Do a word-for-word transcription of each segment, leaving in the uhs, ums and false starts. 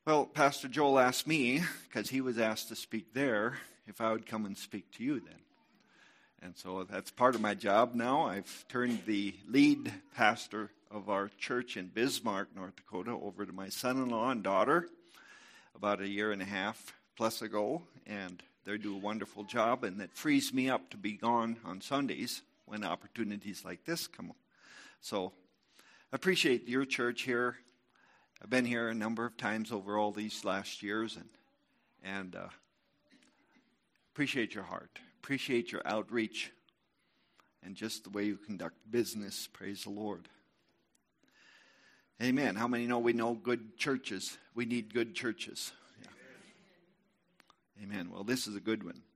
Well, Pastor Joel asked me, because he was asked to speak there, if I would come and speak to you then. And so that's part of my job now. I've turned the lead pastor of our church in Bismarck, North Dakota, over to my son-in-law and daughter about a year and a half plus ago, and they do a wonderful job, and it frees me up to be gone on Sundays when opportunities like this come up. So I appreciate your church here. I've been here a number of times over all these last years, and and uh, appreciate your heart, appreciate your outreach, and just the way you conduct business. Praise the Lord. Amen. How many know we know good churches? We need good churches. Yeah. Amen. Well, this is a good one.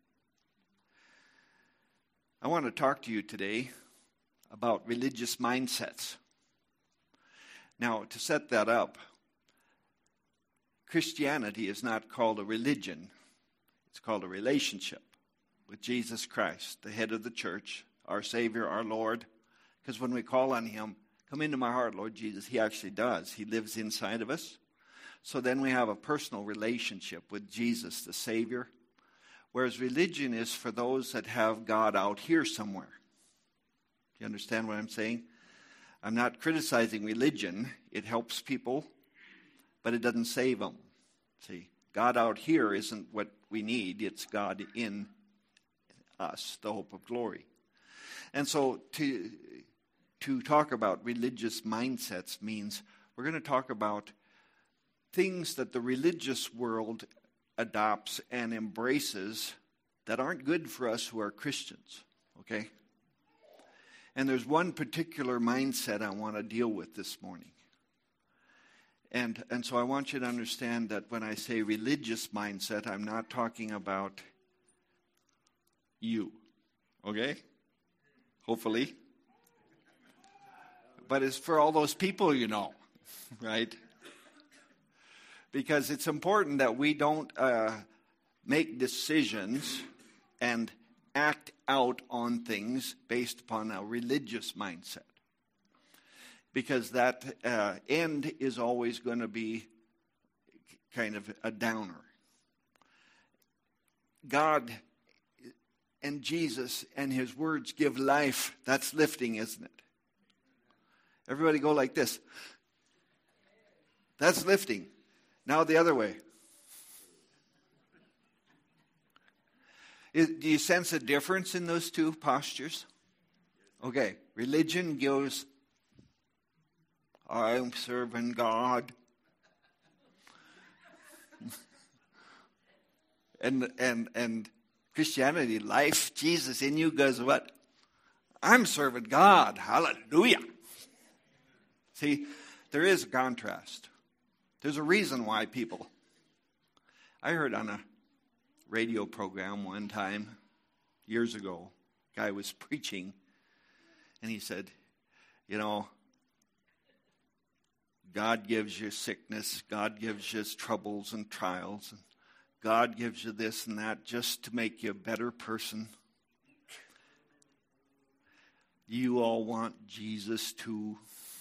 I want to talk to you today about religious mindsets. Now, to set that up, Christianity is not called a religion. It's called a relationship with Jesus Christ, the head of the church, our Savior, our Lord. Because when we call on Him, come into my heart, Lord Jesus, He actually does. He lives inside of us. So then we have a personal relationship with Jesus, the Savior. Whereas religion is for those that have God out here somewhere. Do you understand what I'm saying? I'm not criticizing religion. It helps people, but it doesn't save them. See, God out here isn't what we need. It's God in us, the hope of glory. And so to, to talk about religious mindsets means we're going to talk about things that the religious world adopts and embraces that aren't good for us who are Christians, okay? And there's one particular mindset I want to deal with this morning. And and so I want you to understand that when I say religious mindset, I'm not talking about you, okay? Hopefully. But it's for all those people you know, right? Because it's important that we don't uh, make decisions and act out on things based upon a religious mindset. Because that uh, end is always going to be kind of a downer. God and Jesus and His words give life. That's lifting, isn't it? Everybody go like this. That's lifting. Now the other way. Is, do you sense a difference in those two postures? Okay, religion goes, I'm serving God. and and and Christianity, life, Jesus in you goes what? I'm serving God. Hallelujah. See, there is a contrast. There's a reason why people. I heard on a radio program one time, years ago, a guy was preaching, and he said, you know, God gives you sickness, God gives you troubles and trials, and God gives you this and that just to make you a better person. You all want Jesus too.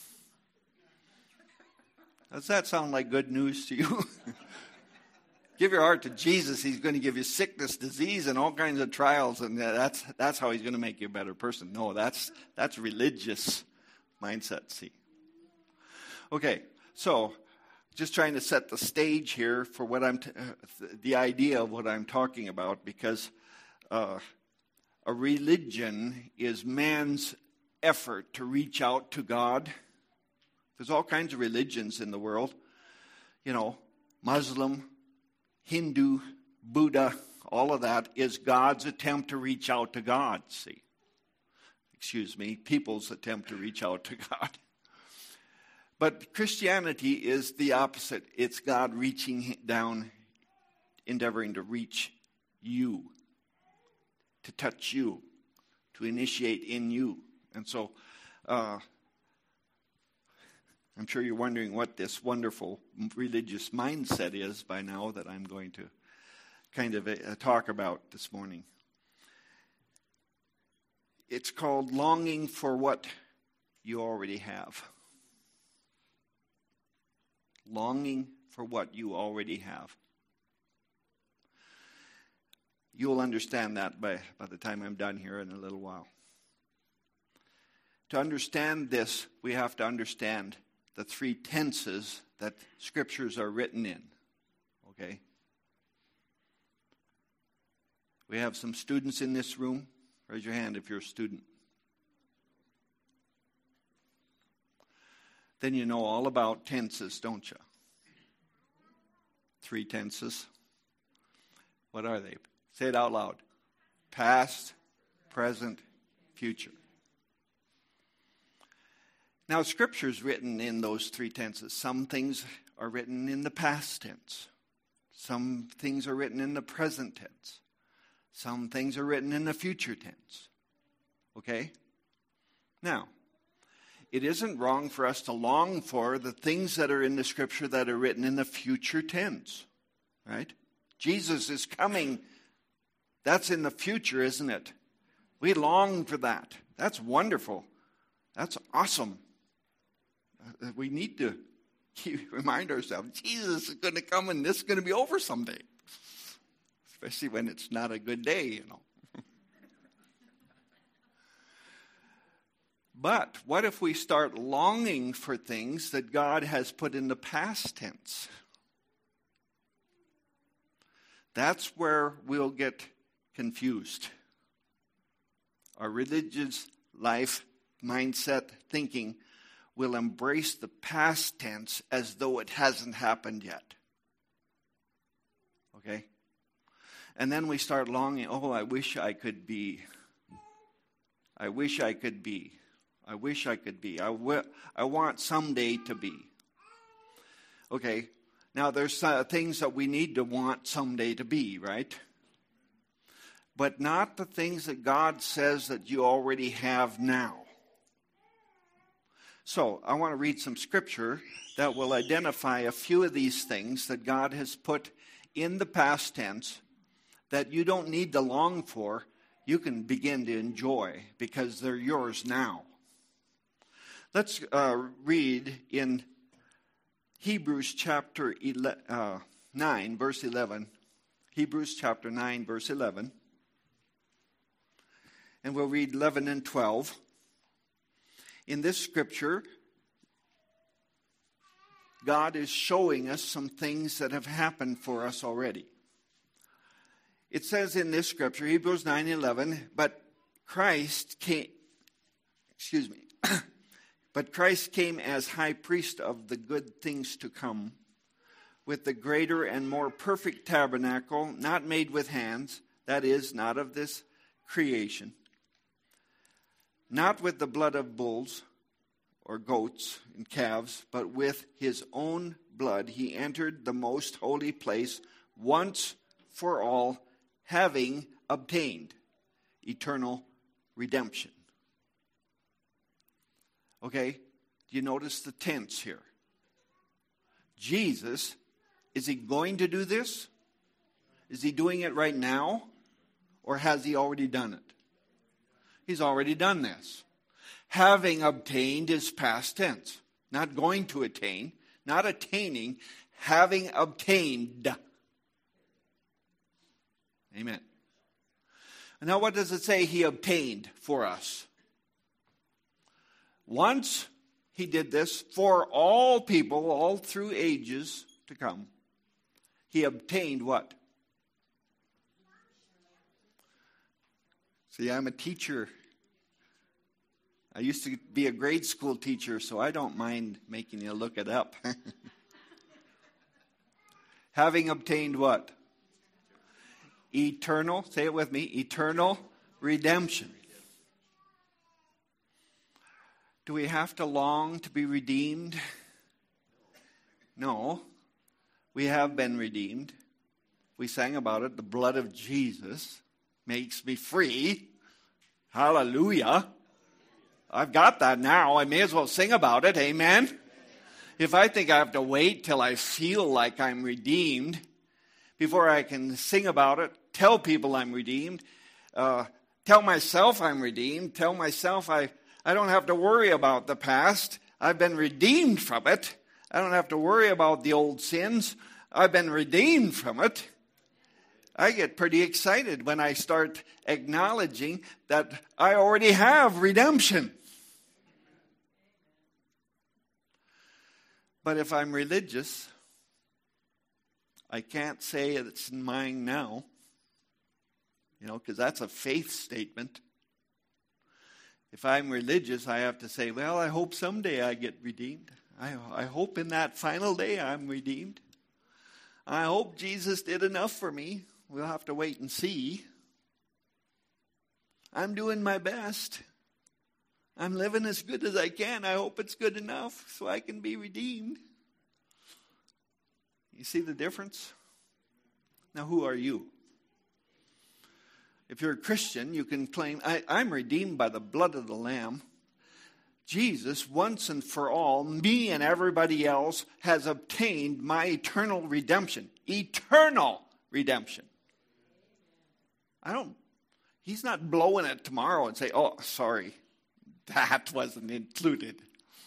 Does that sound like good news to you? Give your heart to Jesus. He's going to give you sickness, disease, and all kinds of trials, and that's that's how He's going to make you a better person. No, that's that's religious mindset. See. Okay, so just trying to set the stage here for what I'm t- uh, the idea of what I'm talking about, because uh, a religion is man's effort to reach out to God. There's all kinds of religions in the world, you know, Muslim, Hindu, Buddha, all of that is God's attempt to reach out to God, see. Excuse me, people's attempt to reach out to God. But Christianity is the opposite. It's God reaching down, endeavoring to reach you, to touch you, to initiate in you. And so, uh, I'm sure you're wondering what this wonderful religious mindset is by now that I'm going to kind of uh, talk about this morning. It's called longing for what you already have. Longing for what you already have. You'll understand that by, by the time I'm done here in a little while. To understand this, we have to understand the three tenses that scriptures are written in. Okay? We have some students in this room. Raise your hand if you're a student. Then you know all about tenses, don't you? Three tenses. What are they? Say it out loud. Past, present, future. Now, Scripture is written in those three tenses. Some things are written in the past tense. Some things are written in the present tense. Some things are written in the future tense. Okay? Now, it isn't wrong for us to long for the things that are in the Scripture that are written in the future tense. Right? Jesus is coming. That's in the future, isn't it? We long for that. That's wonderful. That's awesome. We need to keep, remind ourselves, Jesus is going to come and this is going to be over someday. Especially when it's not a good day, you know. But what if we start longing for things that God has put in the past tense? That's where we'll get confused. Our religious life, mindset, thinking will embrace the past tense as though it hasn't happened yet. Okay? And then we start longing, oh, I wish I could be. I wish I could be. I wish I could be. I, w- I want someday to be. Okay, now there's uh, things that we need to want someday to be, right? But not the things that God says that you already have now. So, I want to read some scripture that will identify a few of these things that God has put in the past tense that you don't need to long for. You can begin to enjoy because they're yours now. Let's uh, read in Hebrews chapter eleven, uh, nine, verse eleven. Hebrews chapter nine, verse eleven. And we'll read eleven and twelve. In this scripture, God is showing us some things that have happened for us already. It says in this scripture, Hebrews nine eleven, but Christ came, excuse me, but Christ came as high priest of the good things to come, with the greater and more perfect tabernacle, not made with hands, that is, not of this creation, not with the blood of bulls or goats and calves, but with his own blood he entered the most holy place once for all, having obtained eternal redemption. Okay, do you notice the tense here? Jesus, is he going to do this? Is he doing it right now? Or has he already done it? He's already done this. Having obtained is past tense. Not going to attain, not attaining, having obtained. Amen. Now what does it say he obtained for us? Once he did this for all people, all through ages to come. He obtained what? See, I'm a teacher. I used to be a grade school teacher, so I don't mind making you look it up. Having obtained what? Eternal, say it with me, eternal redemption. Do we have to long to be redeemed? No. We have been redeemed. We sang about it. The blood of Jesus makes me free. Hallelujah. I've got that now. I may as well sing about it. Amen. If I think I have to wait till I feel like I'm redeemed before I can sing about it, tell people I'm redeemed, uh, tell myself I'm redeemed, tell myself I, I don't have to worry about the past. I've been redeemed from it. I don't have to worry about the old sins. I've been redeemed from it. I get pretty excited when I start acknowledging that I already have redemption. But if I'm religious, I can't say it's mine now. You know, because that's a faith statement. If I'm religious, I have to say, well, I hope someday I get redeemed. I, I hope in that final day I'm redeemed. I hope Jesus did enough for me. We'll have to wait and see. I'm doing my best. I'm living as good as I can. I hope it's good enough so I can be redeemed. You see the difference? Now, who are you? If you're a Christian, you can claim, I, I'm redeemed by the blood of the Lamb. Jesus, once and for all, me and everybody else, has obtained my eternal redemption. Eternal redemption. I don't, he's not blowing it tomorrow and say, oh, sorry, that wasn't included.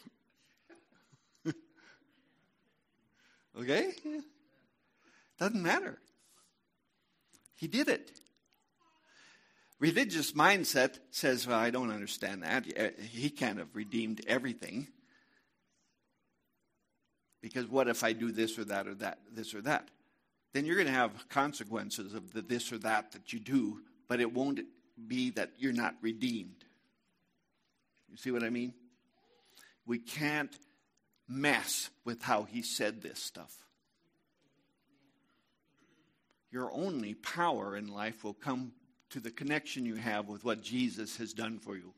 Okay? Doesn't matter. He did it. Religious mindset says, well, I don't understand that. He can't have redeemed everything. Because what if I do this or that or that, this or that? Then you're going to have consequences of the this or that that you do, but it won't be that you're not redeemed. You see what I mean? We can't mess with how he said this stuff. Your only power in life will come to the connection you have with what Jesus has done for you.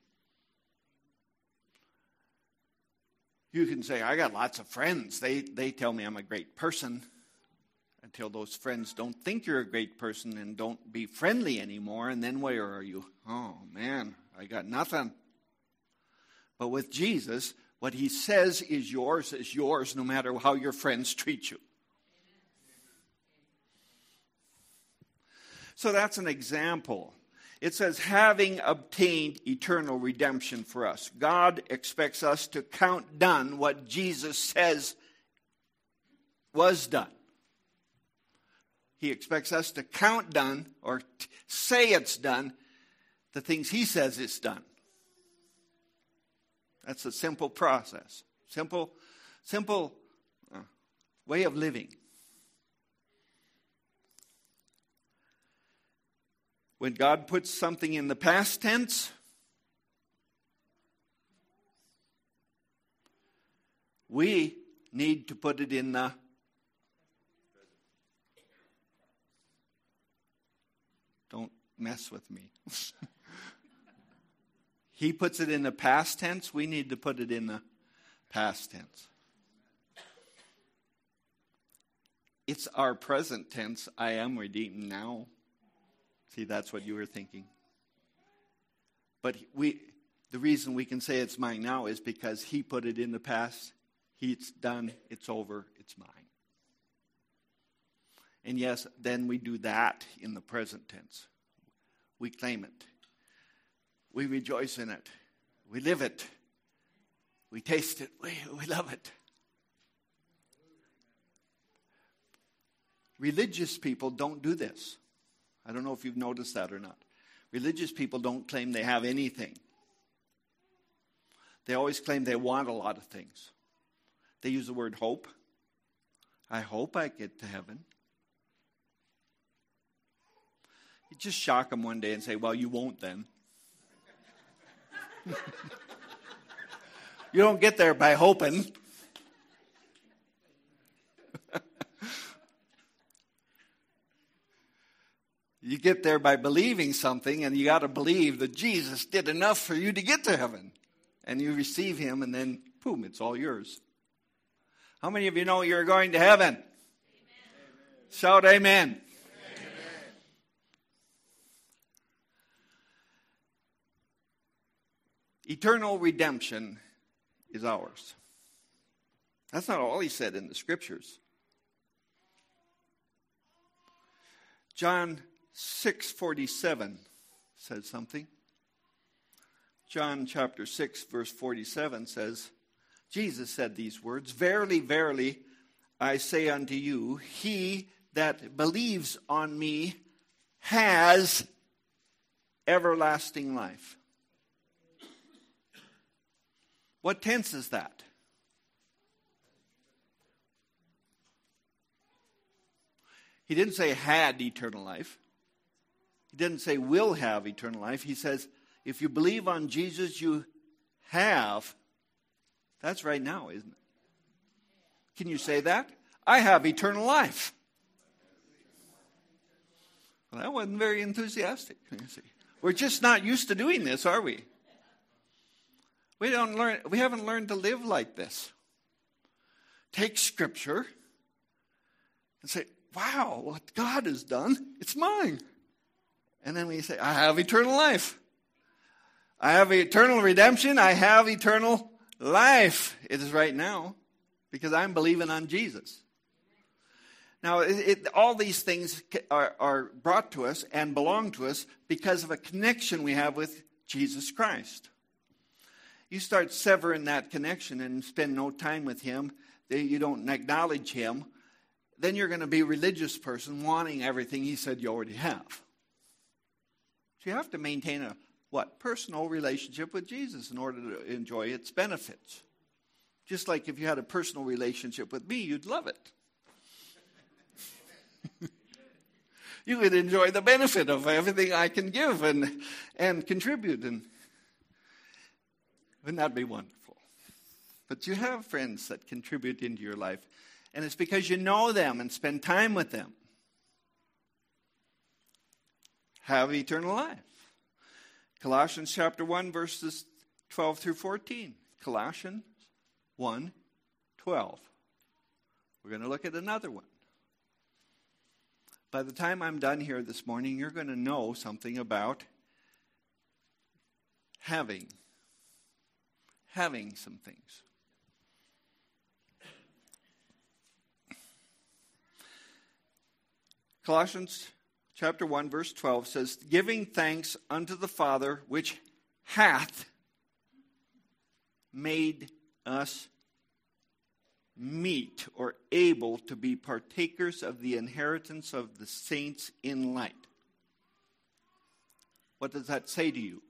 You can say, I got lots of friends. They, they tell me I'm a great person. Until those friends don't think you're a great person and don't be friendly anymore. And then where are you? Oh, man, I got nothing. But with Jesus, what he says is yours is yours no matter how your friends treat you. So that's an example. It says, having obtained eternal redemption for us. God expects us to count done what Jesus says was done. He expects us to count done or t- say it's done the things he says it's done. That's a simple process. Simple, simple uh, way of living. When God puts something in the past tense, we need to put it in the don't mess with me. He puts it in the past tense, we need to put it in the past tense. It's our present tense, I am redeemed now. See, that's what you were thinking. But we, the reason we can say it's mine now is because he put it in the past. It's done, it's over, it's mine. And yes, then we do that in the present tense. We claim it. We rejoice in it. We live it. We taste it. We, we love it. Religious people don't do this. I don't know if you've noticed that or not. Religious people don't claim they have anything. They always claim they want a lot of things. They use the word hope. I hope I get to heaven. You just shock them one day and say, well, you won't then. You don't get there by hoping. You get there by believing something, and you got to believe that Jesus did enough for you to get to heaven. And you receive him, and then, boom, it's all yours. How many of you know you're going to heaven? Amen. Shout amen. Amen. Eternal redemption is ours. That's not all he said in the scriptures. John six forty-seven says something. John chapter six verse forty-seven says, Jesus said these words, "Verily, verily, I say unto you, he that believes on me has everlasting life." What tense is that? He didn't say had eternal life. He didn't say will have eternal life. He says, if you believe on Jesus, you have. That's right now, isn't it? Can you say that? I have eternal life. Well, that wasn't very enthusiastic. You see. We're just not used to doing this, are we? We don't learn. We haven't learned to live like this. Take Scripture and say, wow, what God has done, it's mine. And then we say, I have eternal life. I have eternal redemption. I have eternal life. It is right now because I'm believing on Jesus. Now, it, it, all these things are, are brought to us and belong to us because of a connection we have with Jesus Christ. You start severing that connection and spend no time with Him, you don't acknowledge Him, then you're going to be a religious person wanting everything He said you already have. So you have to maintain a, what, personal relationship with Jesus in order to enjoy its benefits. Just like if you had a personal relationship with me, you'd love it. You would enjoy the benefit of everything I can give and, and contribute. And wouldn't that be wonderful? But you have friends that contribute into your life. And it's because you know them and spend time with them. Have eternal life. Colossians chapter one, verses twelve through fourteen. Colossians one, twelve. We're going to look at another one. By the time I'm done here this morning, you're going to know something about having. Having some things. Colossians chapter one, verse twelve says, giving thanks unto the Father, which hath made us meet or able to be partakers of the inheritance of the saints in light. What does that say to you?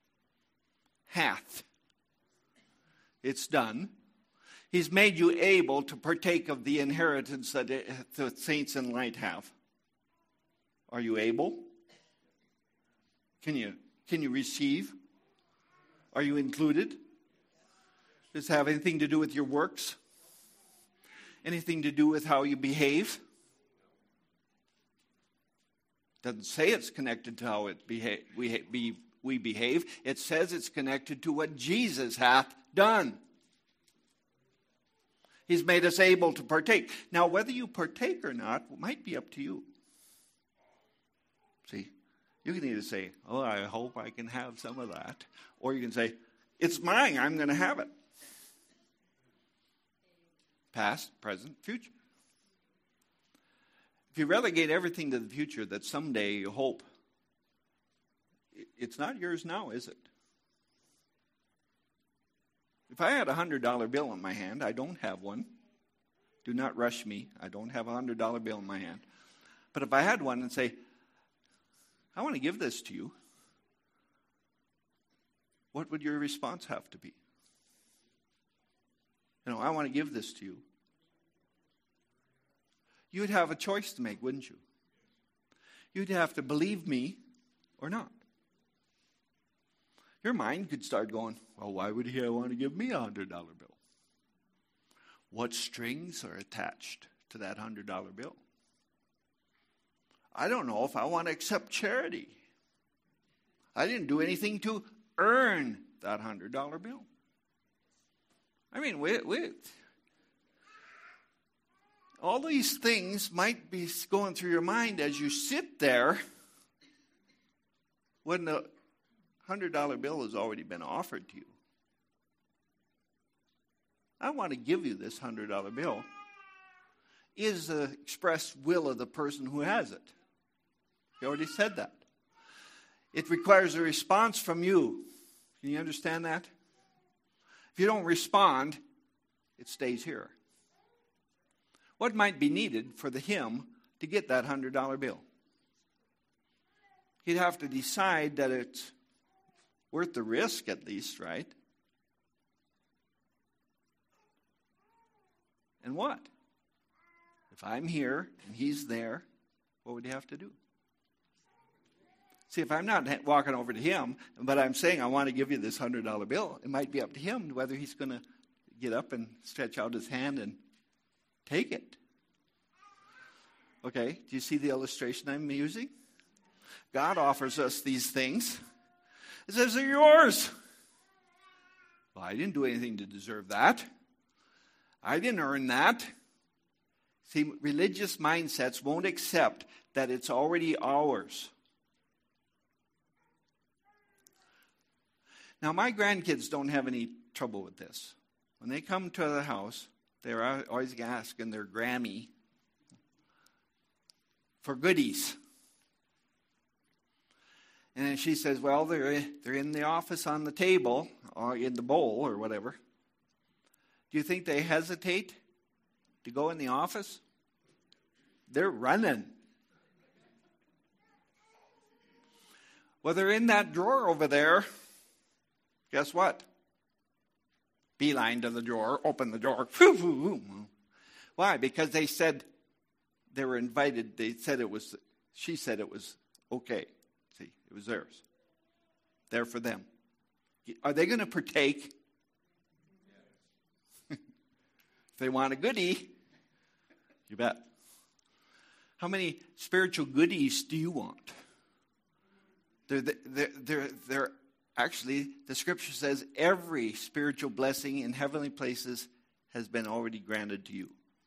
Hath. It's done. He's made you able to partake of the inheritance that the saints in light have. Are you able? Can you, can you receive? Are you included? Does it have anything to do with your works? Anything to do with how you behave? Doesn't say it's connected to how it beha- we, be, we behave. It says it's connected to what Jesus hath done. He's made us able to partake. Now, whether you partake or not might be up to you. See, you can either say, oh, I hope I can have some of that. Or you can say, it's mine, I'm going to have it. Past, present, future. If you relegate everything to the future that someday you hope, it's not yours now, is it? If I had a one hundred dollar bill in my hand, I don't have one. Do not rush me. I don't have a one hundred dollar bill in my hand. But if I had one and say, I want to give this to you, what would your response have to be? You know, I want to give this to you. You'd have a choice to make, wouldn't you? You'd have to believe me or not. Your mind could start going, well, why would he want to give me a one hundred dollar bill? What strings are attached to that one hundred dollar bill? I don't know if I want to accept charity. I didn't do anything to earn that one hundred dollar bill. I mean, we, we, all these things might be going through your mind as you sit there when the one hundred dollar bill has already been offered to you. I want to give you this one hundred dollar bill. Is the express will of the person who has it. He already said that. It requires a response from you. Can you understand that? If you don't respond, it stays here. What might be needed for the him to get that one hundred dollar bill? He'd have to decide that it's worth the risk at least, right? And what? If I'm here and he's there, what would he have to do? See, if I'm not walking over to him, but I'm saying I want to give you this one hundred dollar bill, it might be up to him whether he's going to get up and stretch out his hand and take it. Okay, do you see the illustration I'm using? God offers us these things. It says they're yours. Well, I didn't do anything to deserve that. I didn't earn that. See, religious mindsets won't accept that it's already ours. Now, my grandkids don't have any trouble with this. When they come to the house, they're always asking their Grammy for goodies. And then she says, well, they're, they're in the office on the table or in the bowl or whatever. Do you think they hesitate to go in the office? They're running. Well, they're in that drawer over there. Guess what? Beeline to the drawer, open the drawer. Why? Because they said they were invited. They said it was, she said it was okay. See, it was theirs. There for them. Are they going to partake? If they want a goodie, you bet. How many spiritual goodies do you want? They're, they're, they're, they're actually, the scripture says every spiritual blessing in heavenly places has been already granted to you.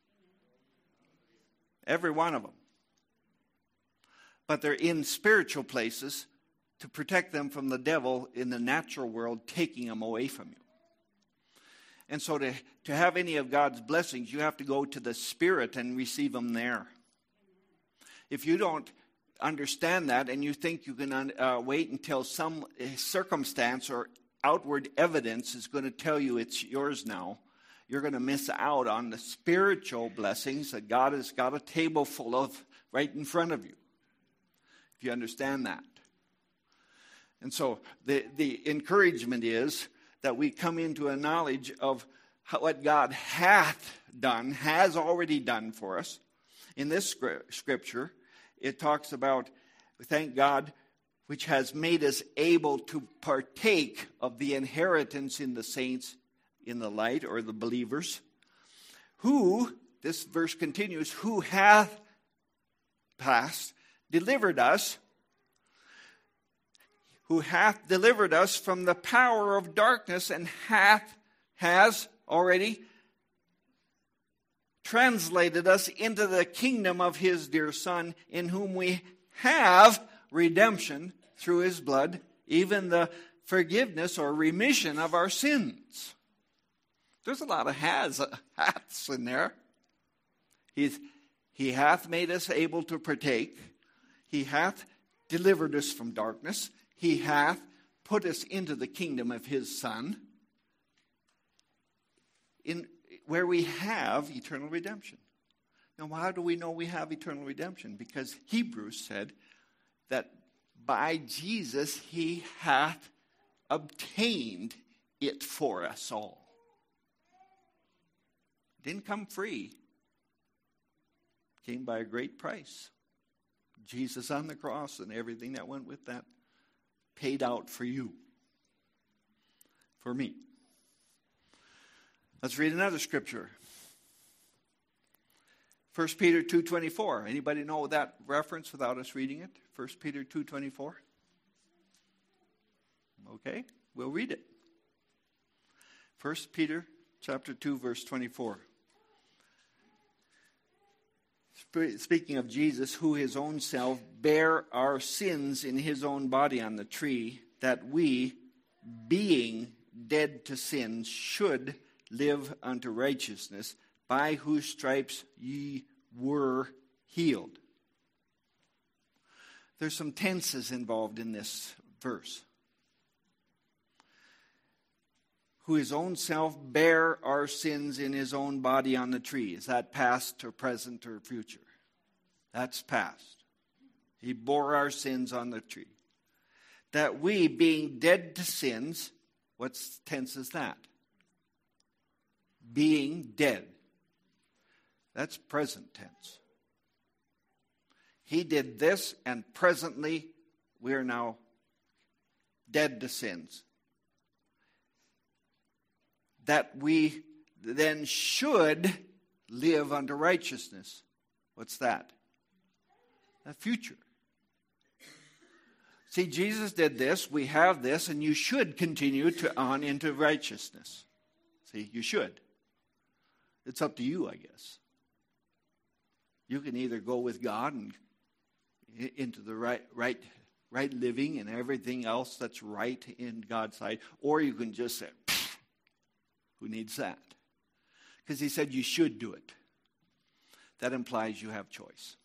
Every one of them. But they're in spiritual places to protect them from the devil in the natural world, taking them away from you. And so to, to have any of God's blessings, you have to go to the Spirit and receive them there. If you don't understand that and you think you can uh, wait until some circumstance or outward evidence is going to tell you it's yours now, you're going to miss out on the spiritual blessings that God has got a table full of right in front of you. If you understand that. And so the, the encouragement is that we come into a knowledge of how, what God hath done, has already done for us. In this scripture, it talks about, thank God, which has made us able to partake of the inheritance in the saints in the light, or the believers, who, this verse continues, who hath passed, delivered us, who hath delivered us from the power of darkness and hath, has already translated us into the kingdom of his dear Son, in whom we have redemption through his blood, even the forgiveness or remission of our sins. There's a lot of has, haths in there. He's, he hath made us able to partake. He hath delivered us from darkness. He hath put us into the kingdom of his Son, in where we have eternal redemption. Now, how do we know we have eternal redemption? Because Hebrews said that by Jesus he hath obtained it for us all. Didn't come free. Came by a great price. Jesus on the cross and everything that went with that paid out for you. For me. Let's read another scripture. First Peter two twenty-four. Anybody know that reference without us reading it? First Peter two twenty-four. Okay, we'll read it. First Peter chapter two, verse twenty-four. Speaking of Jesus, who his own self bare our sins in his own body on the tree, that we, being dead to sins, should live unto righteousness, by whose stripes ye were healed. There's some tenses involved in this verse. who his own self bare our sins in his own body on the tree. Is that past or present or future? That's past. He bore our sins on the tree. That we, being dead to sins, what tense is that? Being dead. That's present tense. He did this, and presently we are now dead to sins. That we then should live unto righteousness. What's that? The future. See, Jesus did this, we have this, and you should continue to on into righteousness. See, you should. It's up to you, I guess. You can either go with God and into the right, right, right living and everything else that's right in God's sight, or you can just say, who needs that? Because he said you should do it. That implies you have choice.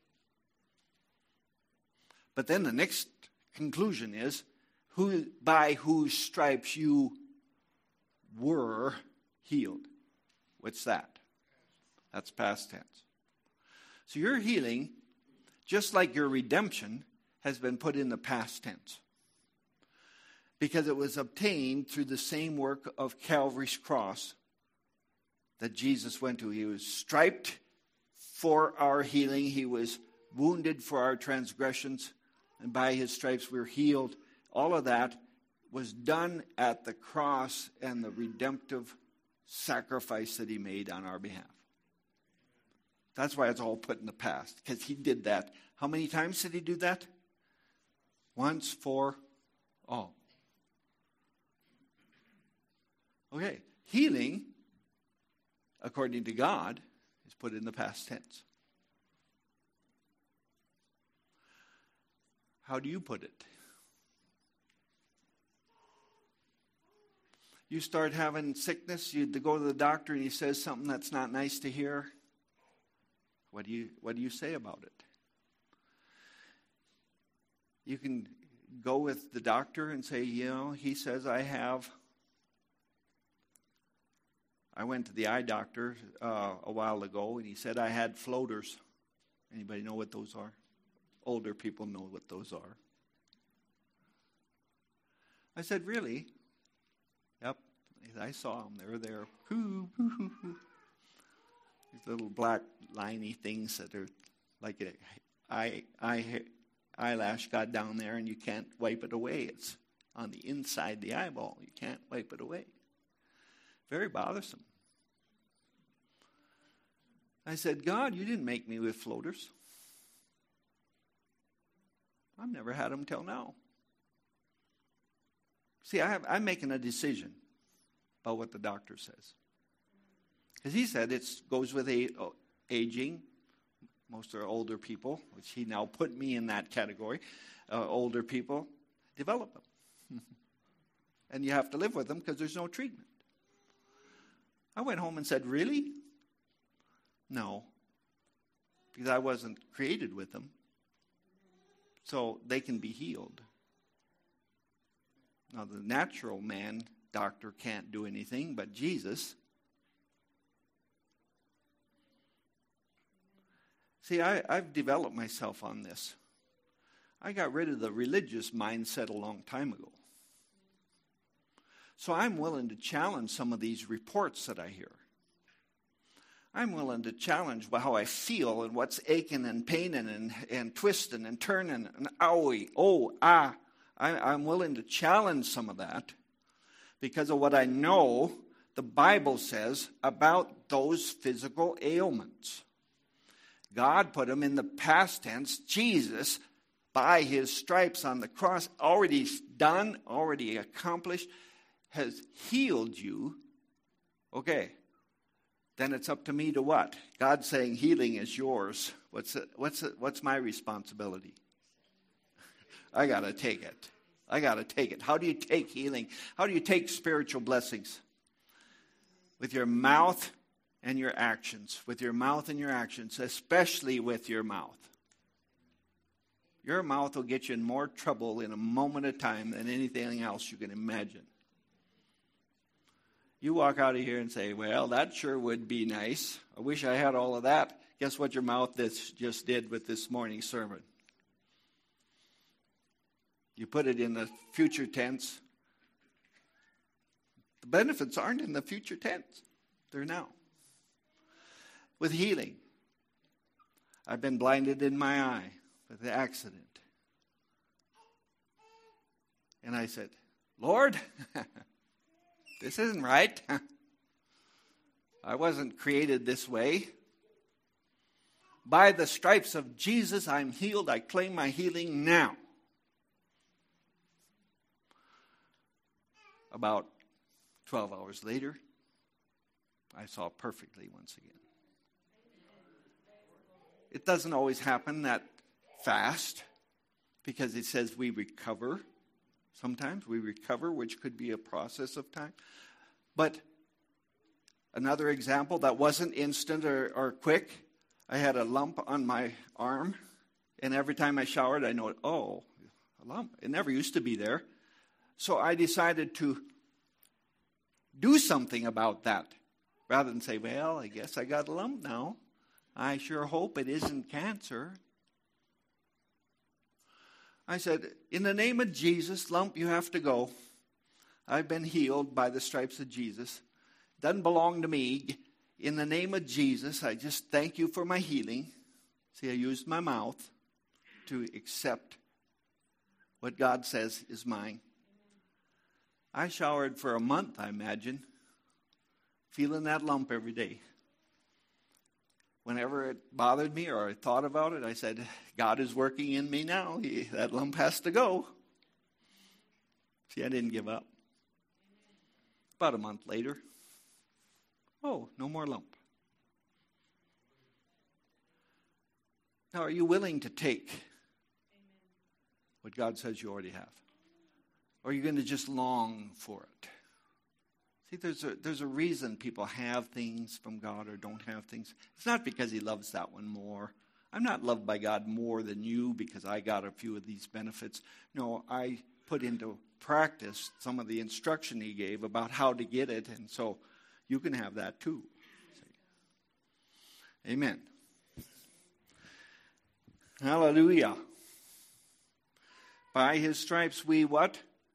But then the next conclusion is, who by whose stripes you were healed. What's that? That's past tense. So your healing, just like your redemption, has been put in the past tense. Because it was obtained through the same work of Calvary's cross that Jesus went to. He was striped for our healing. He was wounded for our transgressions. And by his stripes we're healed. All of that was done at the cross and the redemptive sacrifice that he made on our behalf. That's why it's all put in the past, because he did that. How many times did he do that? Once for all. Okay, healing, according to God, is put in the past tense. How do you put it? You start having sickness, you go to the doctor and he says something that's not nice to hear. What do you what do you say about it? You can go with the doctor and say, you know, he says I have. I went to the eye doctor uh, a while ago and he said I had floaters. Anybody know what those are? Older people know what those are. I said, really? Yep, I saw them. They were there. These little black liney things that are like an eye, eye, eyelash got down there and you can't wipe it away. It's on the inside of the eyeball. You can't wipe it away. Very bothersome. I said, God, you didn't make me with floaters. I've never had them till now. See, I have, I'm making a decision about what the doctor says. Because he said it goes with a, uh, aging. Most are older people, which he now put me in that category. Uh, older people develop them. And you have to live with them because there's no treatment. I went home and said, really? No. Because I wasn't created with them. So they can be healed. Now the natural man, doctor, can't do anything, but Jesus. See, I, I've developed myself on this. I got rid of the religious mindset a long time ago. So I'm willing to challenge some of these reports that I hear. I'm willing to challenge how I feel and what's aching and paining and, and twisting and turning and owie, oh, ah. I, I'm willing to challenge some of that because of what I know the Bible says about those physical ailments. God put them in the past tense. Jesus, by his stripes on the cross, already done, already accomplished, has healed you. Okay. Then it's up to me to what? God's saying healing is yours. What's it, what's it, what's my responsibility? I got to take it. I got to take it. How do you take healing? How do you take spiritual blessings? With your mouth and your actions. With your mouth and your actions, especially with your mouth. Your mouth will get you in more trouble in a moment of time than anything else you can imagine. You walk out of here and say, well, that sure would be nice. I wish I had all of that. Guess what your mouth this just did with this morning's sermon? You put it in the future tense. The benefits aren't in the future tense. They're now. With healing. I've been blinded in my eye with the accident. And I said, Lord, this isn't right. I wasn't created this way. By the stripes of Jesus, I'm healed. I claim my healing now. About twelve hours later, I saw perfectly once again. It doesn't always happen that fast because it says we recover. Sometimes we recover, which could be a process of time. But another example that wasn't instant or, or quick, I had a lump on my arm, and every time I showered, I know, oh, a lump. It never used to be there. So I decided to do something about that, rather than say, well, I guess I got a lump now. I sure hope it isn't cancer. I said, in the name of Jesus, lump, you have to go. I've been healed by the stripes of Jesus. Doesn't belong to me. In the name of Jesus, I just thank you for my healing. See, I used my mouth to accept what God says is mine. I showered for a month, I imagine, feeling that lump every day. Whenever it bothered me or I thought about it, I said, God is working in me now. He, that lump has to go. See, I didn't give up. About a month later, oh, no more lump. Now, are you willing to take what God says you already have? Or are you going to just long for it? See, there's a, there's a reason people have things from God or don't have things. It's not because he loves that one more. I'm not loved by God more than you because I got a few of these benefits. No, I put into practice some of the instruction he gave about how to get it, and so you can have that too. See? Amen. Hallelujah. By his stripes we what?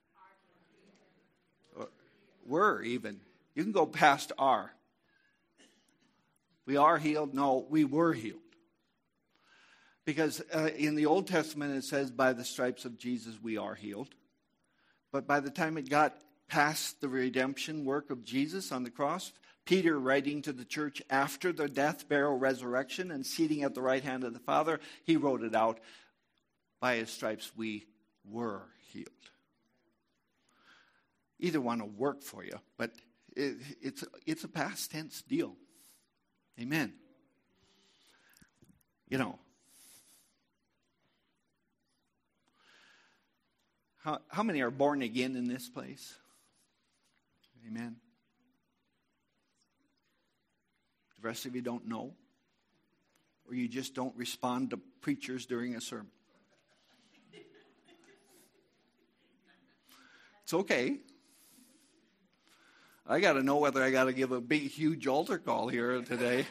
Were even. You can go past are. We are healed. No, we were healed. Because uh, in the Old Testament it says by the stripes of Jesus we are healed. But by the time it got past the redemption work of Jesus on the cross, Peter writing to the church after the death, burial, resurrection, and seating at the right hand of the Father, he wrote it out. By his stripes we were healed. Either one will work for you, but it, it's it's a past tense deal. Amen. You know, how how many are born again in this place? Amen. The rest of you don't know, or you just don't respond to preachers during a sermon. It's okay. I got to know whether I got to give a big, huge altar call here today.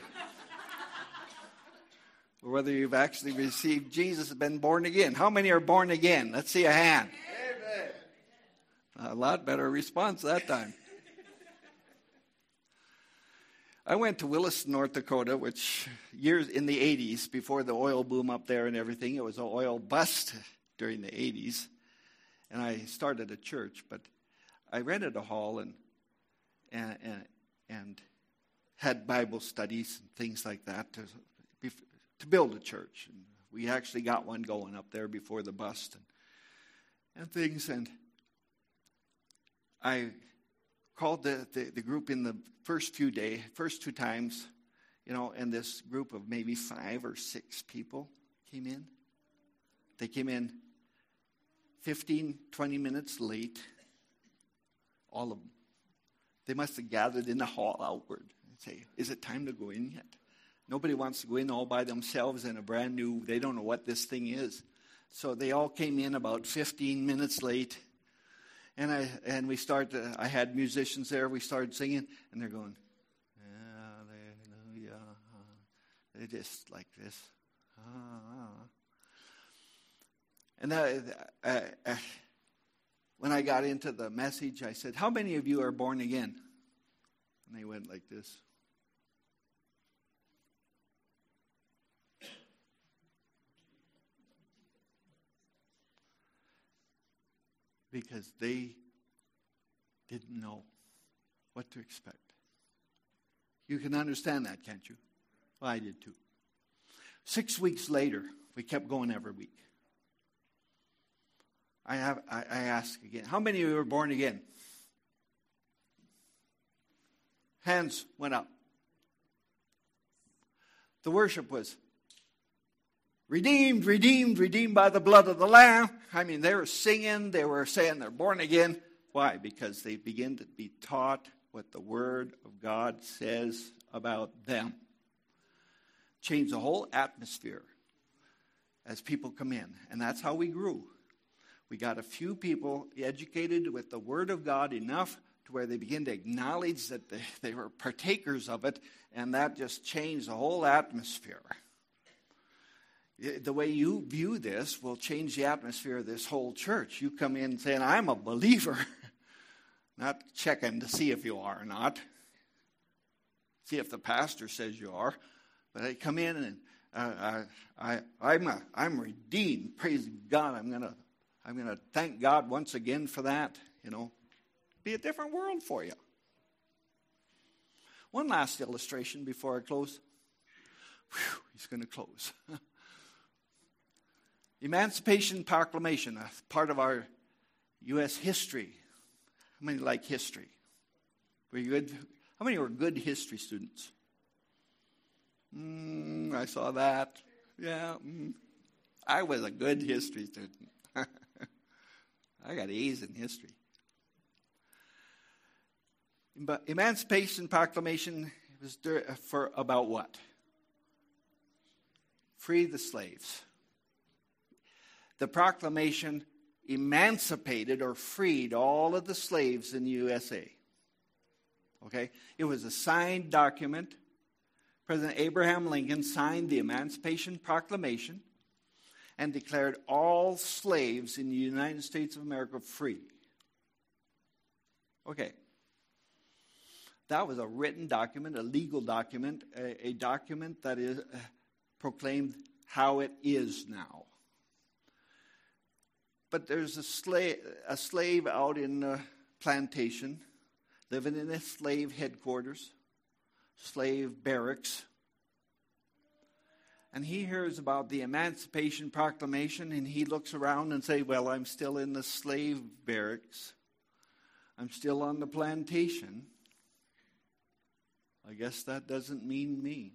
Or whether you've actually received Jesus and been born again. How many are born again? Let's see a hand. Amen. A lot better response that time. I went to Williston, North Dakota, which years in the eighties, before the oil boom up there and everything, it was an oil bust during the eighties. And I started a church, but I rented a hall and and and, and had Bible studies and things like that to, to build a church. And we actually got one going up there before the bust and, and things. And I called the, the, the group in the first few days, first two times, you know, and this group of maybe five or six people came in. They came in fifteen, twenty minutes late, all of them. They must have gathered in the hall outward and say, is it time to go in yet? Nobody wants to go in all by themselves in a brand new, they don't know what this thing is. So they all came in about fifteen minutes late. And I and we start. Uh, I had musicians there. We started singing, and they're going, "Hallelujah." They just like this. Ah. And I, uh, uh, when I got into the message, I said, "How many of you are born again?" And they went like this. Because they didn't know what to expect. You can understand that, can't you? Well, I did too. Six weeks later, we kept going every week. I have I, I ask again, how many of you were born again? Hands went up. The worship was redeemed, redeemed, redeemed by the blood of the Lamb. I mean, they were singing, they were saying they're born again. Why? Because they begin to be taught what the Word of God says about them. Change the whole atmosphere as people come in. And that's how we grew. We got a few people educated with the Word of God enough to where they begin to acknowledge that they, they were partakers of it, and that just changed the whole atmosphere. The way you view this will change the atmosphere of this whole church. You come in saying, I'm a believer, not checking to see if you are or not. See if the pastor says you are. But I come in and uh, I, I, I'm, a, I'm redeemed. Praise God. I'm gonna, I'm gonna thank God once again for that. You know, be a different world for you. One last illustration before I close. Whew, he's going to close. Emancipation Proclamation, a part of our U S history. How many like history? Were you good? How many were good history students? Mm, I saw that. Yeah, mm. I was a good history student. I got A's in history. But Emancipation Proclamation was for about what? Free the slaves. The proclamation emancipated or freed all of the slaves in the U S A. Okay? It was a signed document. President Abraham Lincoln signed the Emancipation Proclamation and declared all slaves in the United States of America free. Okay. That was a written document, a legal document, a, a document that is uh, proclaimed how it is now. But there's a slave, a slave out in the plantation, living in a slave headquarters, slave barracks. And he hears about the Emancipation Proclamation, and he looks around and says, well, I'm still in the slave barracks. I'm still on the plantation. I guess that doesn't mean me.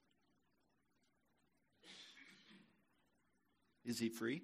Is he free?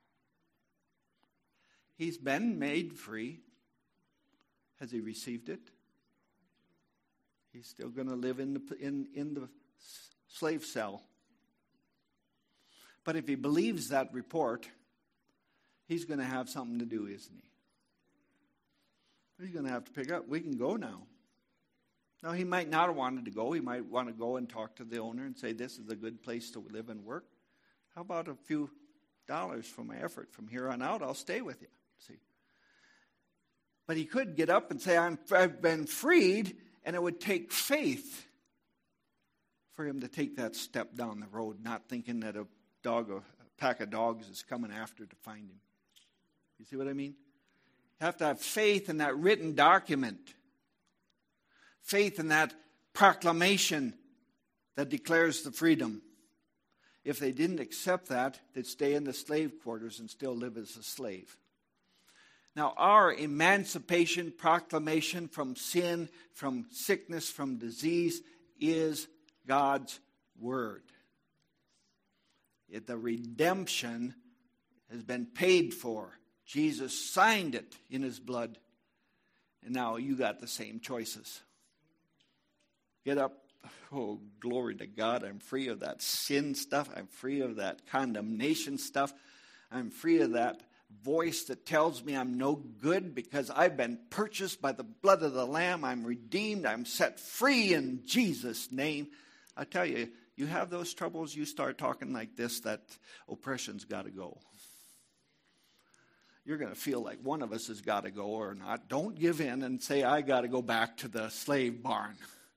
He's been made free. Has he received it? He's still going to live in the in, in the slave cell. But if he believes that report, he's going to have something to do, isn't he? He's going to have to pick up. We can go now. Now, he might not have wanted to go. He might want to go and talk to the owner and say, this is a good place to live and work. How about a few dollars for my effort? From here on out, I'll stay with you. See? But he could get up and say, I'm, I've been freed, and it would take faith for him to take that step down the road, not thinking that a dog, a pack of dogs is coming after to find him. You see what I mean? You have to have faith in that written document. Faith in that proclamation that declares the freedom. If they didn't accept that, they'd stay in the slave quarters and still live as a slave. Now, our emancipation proclamation from sin, from sickness, from disease is God's Word. It, the redemption has been paid for. Jesus signed it in His blood. And now you got the same choices. Get up. Oh, glory to God. I'm free of that sin stuff. I'm free of that condemnation stuff. I'm free of that voice that tells me I'm no good because I've been purchased by the blood of the Lamb. I'm redeemed. I'm set free in Jesus' name. I tell you, you have those troubles, you start talking like this, that oppression's got to go. You're going to feel like one of us has got to go or not. Don't give in and say, I got to go back to the slave barn.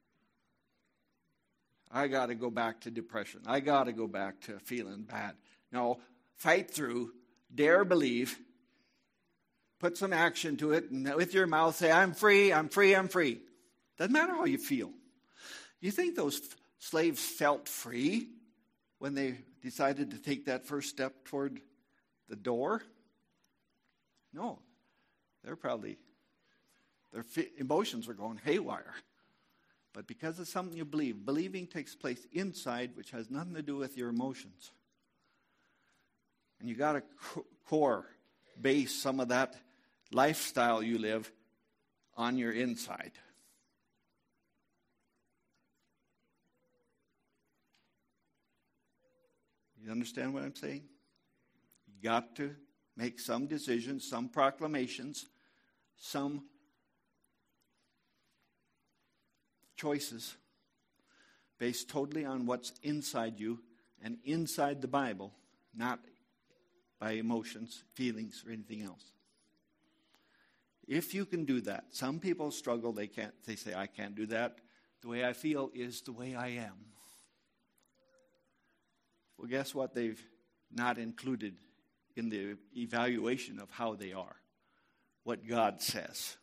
I got to go back to depression. I got to go back to feeling bad. No, fight through. Dare believe. Put some action to it. And with your mouth say, I'm free, I'm free, I'm free. Doesn't matter how you feel. You think those f- slaves felt free when they decided to take that first step toward the door? No. They're probably, their f- emotions were going haywire. But because of something you believe, believing takes place inside, which has nothing to do with your emotions. And you got to core, base some of that lifestyle you live on your inside. You understand what I'm saying? You got to make some decisions, some proclamations, some choices based totally on what's inside you and inside the Bible, not by emotions, feelings, or anything else. If you can do that, some people struggle, they can't, they say, I can't do that. The way I feel is the way I am. Well, guess what? They've not included in the evaluation of how they are, what God says.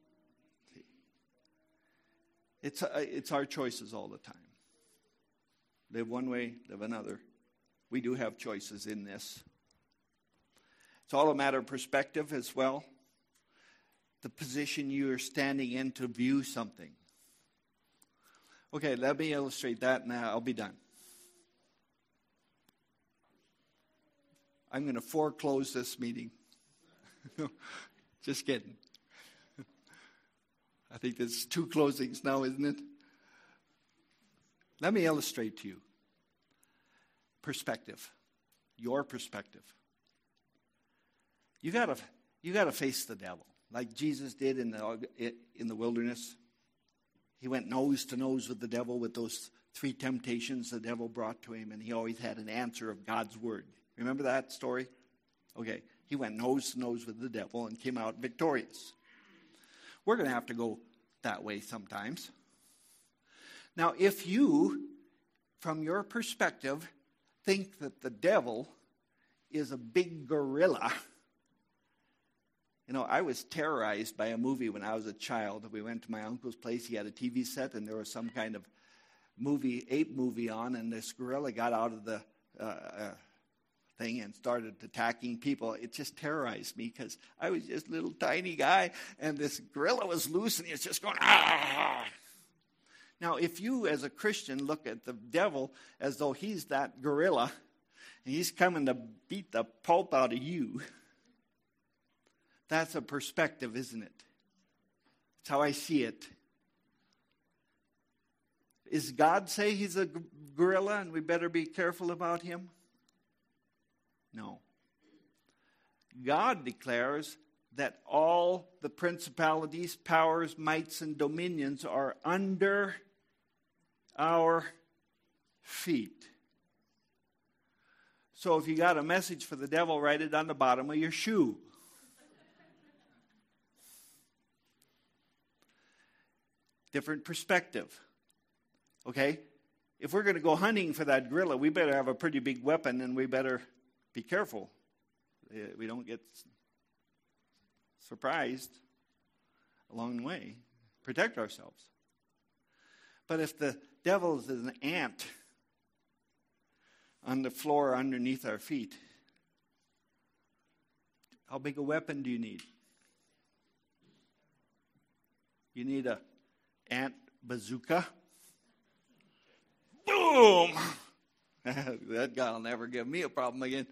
It's, uh, it's our choices all the time. Live one way, live another. We do have choices in this. It's all a matter of perspective as well. The position you are standing in to view something. Okay, let me illustrate that and I'll be done. I'm going to foreclose this meeting. Just kidding. I think there's two closings now, isn't it? Let me illustrate to you. Perspective. Your perspective. You gotta, you gotta face the devil, like Jesus did in the in the wilderness. He went nose to nose with the devil with those three temptations the devil brought to him, and he always had an answer of God's word. Remember that story? Okay, he went nose to nose with the devil and came out victorious. We're going to have to go that way sometimes. Now, if you, from your perspective, think that the devil is a big gorilla. You know, I was terrorized by a movie when I was a child. We went to my uncle's place. He had a T V set, and there was some kind of movie, ape movie on, and this gorilla got out of the uh, uh, thing and started attacking people. It just terrorized me because I was just a little tiny guy, and this gorilla was loose, and he was just going, ah! Now, if you, as a Christian, look at the devil as though he's that gorilla, and he's coming to beat the pulp out of you, that's a perspective, isn't it? That's how I see it. Is God say he's a gorilla and we better be careful about him? No. God declares that all the principalities, powers, mights, and dominions are under our feet. So if you got a message for the devil, write it on the bottom of your shoe. Different perspective. Okay? If we're going to go hunting for that gorilla, we better have a pretty big weapon and we better be careful. We don't get surprised along the way. Protect ourselves. But if the devil is an ant on the floor underneath our feet, how big a weapon do you need? You need a ant bazooka. Boom! That guy will never give me a problem again.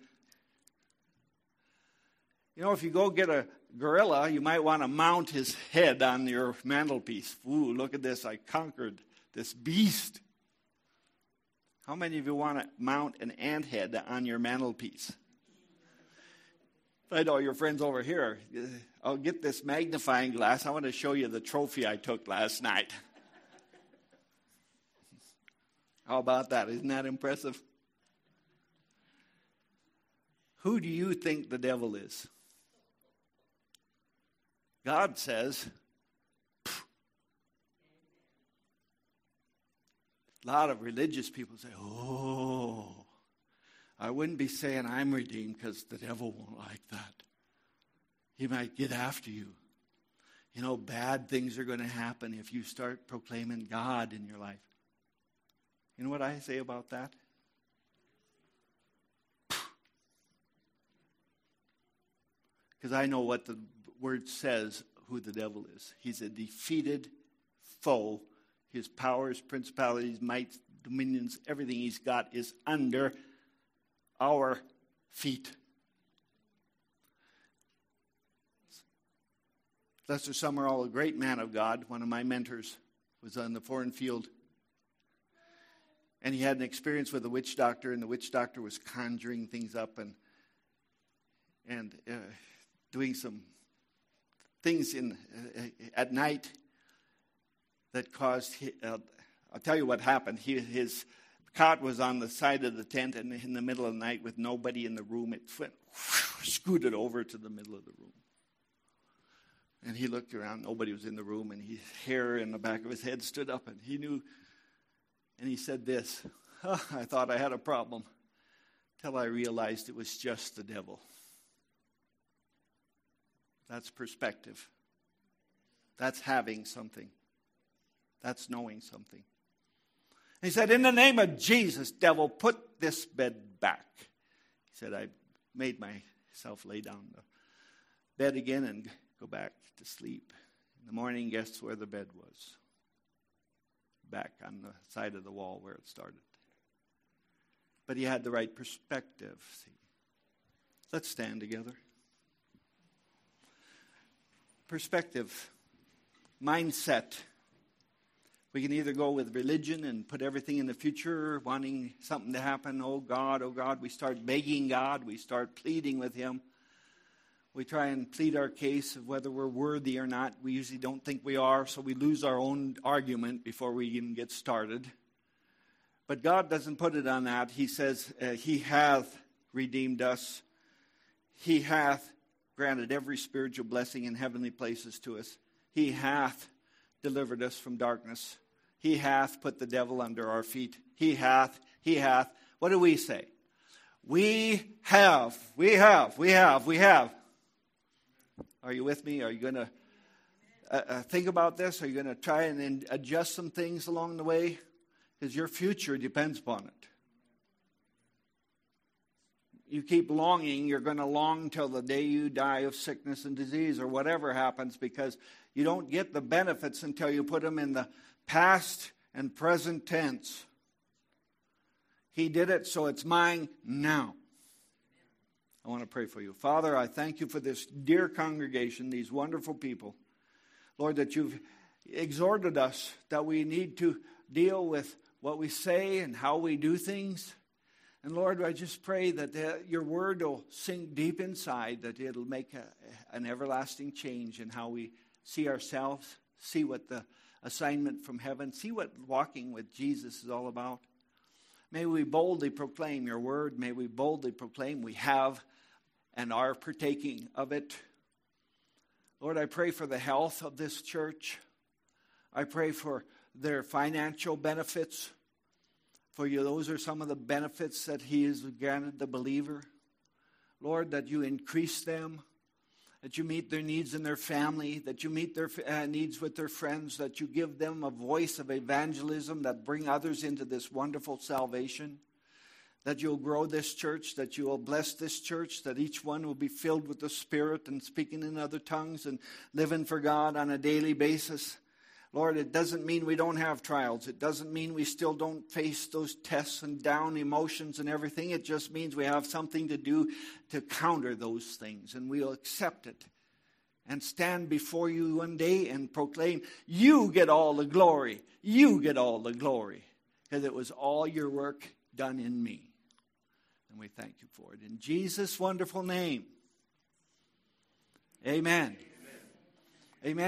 You know, if you go get a gorilla, you might want to mount his head on your mantelpiece. Ooh, look at this. I conquered this beast. How many of you want to mount an ant head on your mantelpiece? I know your friends over here. I'll get this magnifying glass. I want to show you the trophy I took last night. How about that? Isn't that impressive? Who do you think the devil is? God says, phew. A lot of religious people say, oh, I wouldn't be saying I'm redeemed because the devil won't like that. He might get after you. You know, bad things are going to happen if you start proclaiming God in your life. You know what I say about that? Because I know what the word says, who the devil is. He's a defeated foe. His powers, principalities, mights, dominions, everything he's got is under our feet. Lester Summerall, a great man of God, one of my mentors, was on the foreign field. And he had an experience with a witch doctor, and the witch doctor was conjuring things up and and uh, doing some things in uh, at night that caused. Uh, I'll tell you what happened. He, his cot was on the side of the tent, and in the middle of the night, with nobody in the room, it went, whoosh, scooted over to the middle of the room. And he looked around. Nobody was in the room, and his hair in the back of his head stood up, and he knew. And he said this, oh, I thought I had a problem till I realized it was just the devil. That's perspective. That's having something. That's knowing something. He said, in the name of Jesus, devil, put this bed back. He said, I made myself lay down the bed again and go back to sleep. In the morning, guess where the bed was? Back on the side of the wall where it started. But he had the right perspective. See, let's stand together. Perspective, mindset. We can either go with religion and put everything in the future, wanting something to happen. Oh God, oh God. We start begging God. We start pleading with him. We try and plead our case of whether we're worthy or not. We usually don't think we are, so we lose our own argument before we even get started. But God doesn't put it on that. He says, uh, he hath redeemed us. He hath granted every spiritual blessing in heavenly places to us. He hath delivered us from darkness. He hath put the devil under our feet. He hath, he hath. What do we say? We have, we have, we have, we have. Are you with me? Are you going to uh, uh, think about this? Are you going to try and, and adjust some things along the way? Because your future depends upon it. You keep longing, you're going to long till the day you die of sickness and disease or whatever happens, because you don't get the benefits until you put them in the past and present tense. He did it, so it's mine now. I want to pray for you. Father, I thank you for this dear congregation, these wonderful people. Lord, that you've exhorted us that we need to deal with what we say and how we do things. And Lord, I just pray that the, your word will sink deep inside, that it'll make a, an everlasting change in how we see ourselves, see what the assignment from heaven, see what walking with Jesus is all about. May we boldly proclaim your word. May we boldly proclaim we have and are partaking of it. Lord, I pray for the health of this church. I pray for their financial benefits. For you, those are some of the benefits that he has granted the believer. Lord, that you increase them, that you meet their needs in their family, that you meet their uh, needs with their friends, that you give them a voice of evangelism that bring others into this wonderful salvation, that you'll grow this church, that you will bless this church, that each one will be filled with the Spirit and speaking in other tongues and living for God on a daily basis. Lord, it doesn't mean we don't have trials. It doesn't mean we still don't face those tests and down emotions and everything. It just means we have something to do to counter those things, and we'll accept it and stand before you one day and proclaim, you get all the glory. You get all the glory, because it was all your work done in me. And we thank you for it. In Jesus' wonderful name, Amen. Amen.